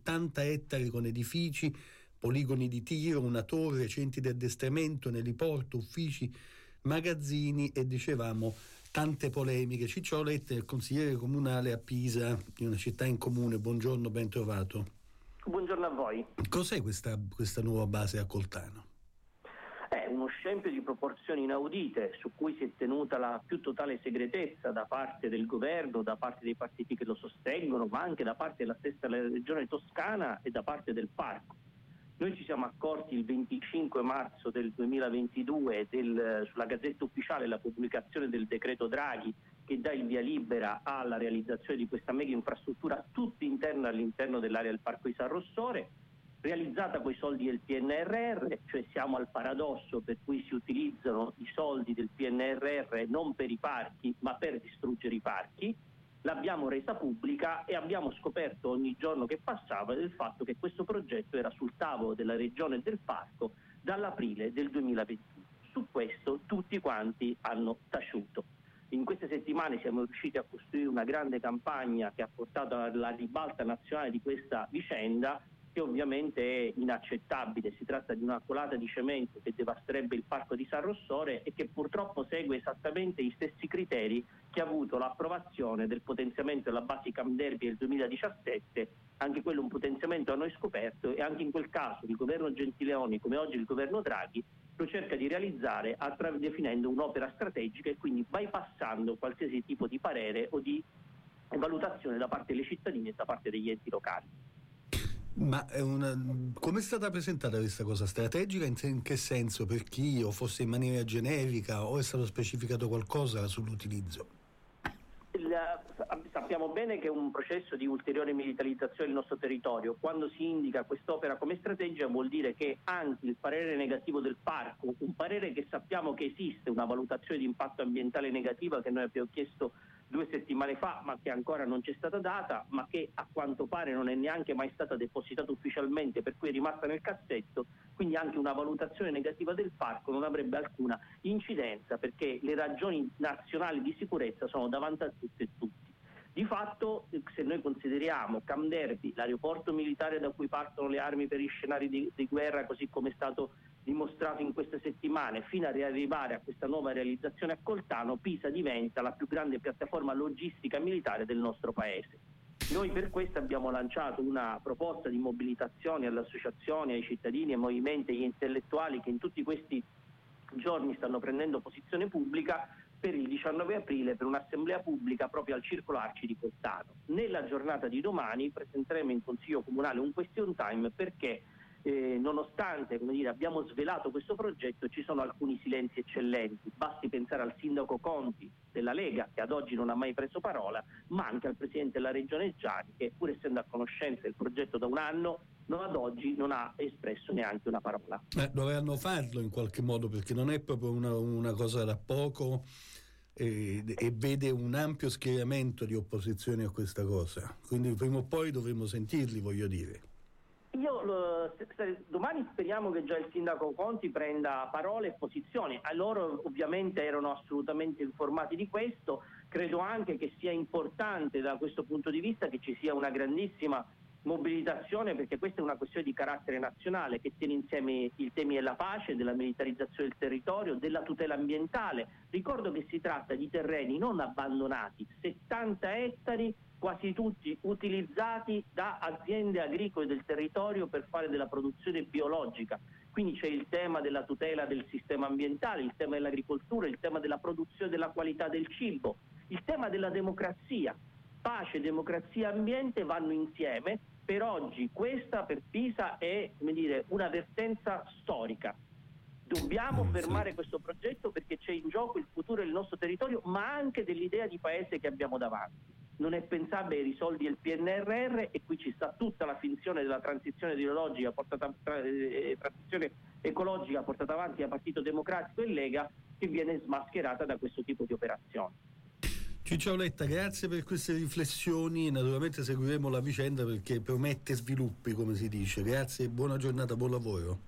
70 ettari con edifici, poligoni di tiro, una torre, centri di addestramento, un eliporto, uffici, magazzini e dicevamo tante polemiche. Ciccio Letta, il consigliere comunale a Pisa, di una città in comune. Buongiorno, ben trovato. Buongiorno a voi. Cos'è questa nuova base a Coltano? È uno scempio di proporzioni inaudite su cui si è tenuta la più totale segretezza da parte del governo, da parte dei partiti che lo sostengono, ma anche da parte della stessa regione toscana e da parte del parco. Noi ci siamo accorti il 25 marzo del 2022 sulla Gazzetta Ufficiale la pubblicazione del decreto Draghi che dà il via libera alla realizzazione di questa mega infrastruttura tutta interna all'interno dell'area del Parco di San Rossore, realizzata coi soldi del PNRR, cioè siamo al paradosso per cui si utilizzano i soldi del PNRR non per i parchi ma per distruggere i parchi. L'abbiamo resa pubblica e abbiamo scoperto ogni giorno che passava del fatto che questo progetto era sul tavolo della regione e del parco dall'aprile del 2021. Su questo tutti quanti hanno taciuto. In queste settimane siamo riusciti a costruire una grande campagna che ha portato alla ribalta nazionale di questa vicenda, che ovviamente è inaccettabile. Si tratta di una colata di cemento che devasterebbe il parco di San Rossore e che purtroppo segue esattamente gli stessi criteri che ha avuto l'approvazione del potenziamento della base Camp Derby del 2017, anche quello un potenziamento a noi scoperto, e anche in quel caso il governo Gentiloni, come oggi il governo Draghi, lo cerca di realizzare definendo un'opera strategica e quindi bypassando qualsiasi tipo di parere o di valutazione da parte delle cittadine e da parte degli enti locali. Ma come è stata presentata questa cosa strategica? In che senso? Per chi? O forse in maniera generica? O è stato specificato qualcosa sull'utilizzo? Sappiamo bene che è un processo di ulteriore militarizzazione del nostro territorio. Quando si indica quest'opera come strategica vuol dire che anche il parere negativo del parco, un parere che sappiamo che esiste, una valutazione di impatto ambientale negativa che noi abbiamo chiesto 2 settimane fa ma che ancora non ci è stata data, ma che a quanto pare non è neanche mai stata depositata ufficialmente, per cui è rimasta nel cassetto, quindi anche una valutazione negativa del parco non avrebbe alcuna incidenza, perché le ragioni nazionali di sicurezza sono davanti a tutte e tutti. Di fatto, se noi consideriamo Camp Derby, l'aeroporto militare da cui partono le armi per gli scenari di guerra, così come è stato dimostrato in queste settimane, fino a riarrivare a questa nuova realizzazione a Coltano, Pisa diventa la più grande piattaforma logistica militare del nostro paese. Noi per questo abbiamo lanciato una proposta di mobilitazione alle associazioni, ai cittadini, ai movimenti, agli intellettuali che in tutti questi giorni stanno prendendo posizione pubblica per il 19 aprile per un'assemblea pubblica proprio al Circolo Arci di Coltano. Nella giornata di domani presenteremo in Consiglio Comunale un question time perché nonostante abbiamo svelato questo progetto ci sono alcuni silenzi eccellenti. Basti pensare al sindaco Conti della Lega che ad oggi non ha mai preso parola, ma anche al presidente della regione Giani che pur essendo a conoscenza del progetto da un anno ad oggi non ha espresso neanche una parola. Dovranno farlo in qualche modo perché non è proprio una cosa da poco e vede un ampio schieramento di opposizione a questa cosa, quindi prima o poi dovremo sentirli, voglio dire. Domani speriamo che già il sindaco Conti prenda parole e posizioni. Loro ovviamente erano assolutamente informati di questo. Credo anche che sia importante da questo punto di vista che ci sia una grandissima mobilitazione, perché questa è una questione di carattere nazionale che tiene insieme i temi della pace, della militarizzazione del territorio, della tutela ambientale. Ricordo che si tratta di terreni non abbandonati, 70 ettari quasi tutti utilizzati da aziende agricole del territorio per fare della produzione biologica. Quindi c'è il tema della tutela del sistema ambientale, il tema dell'agricoltura, il tema della produzione della qualità del cibo, il tema della democrazia. Pace, democrazia, ambiente vanno insieme. Per oggi questa per Pisa è un'avvertenza storica. Dobbiamo fermare questo progetto perché c'è in gioco il futuro del nostro territorio, ma anche dell'idea di paese che abbiamo davanti. Non è pensabile risolvere il PNRR e qui ci sta tutta la finzione della transizione ideologica transizione ecologica portata avanti da Partito Democratico e Lega, che viene smascherata da questo tipo di operazioni. Ciccio Letta, grazie per queste riflessioni, naturalmente seguiremo la vicenda perché promette sviluppi, come si dice. Grazie e buona giornata, buon lavoro.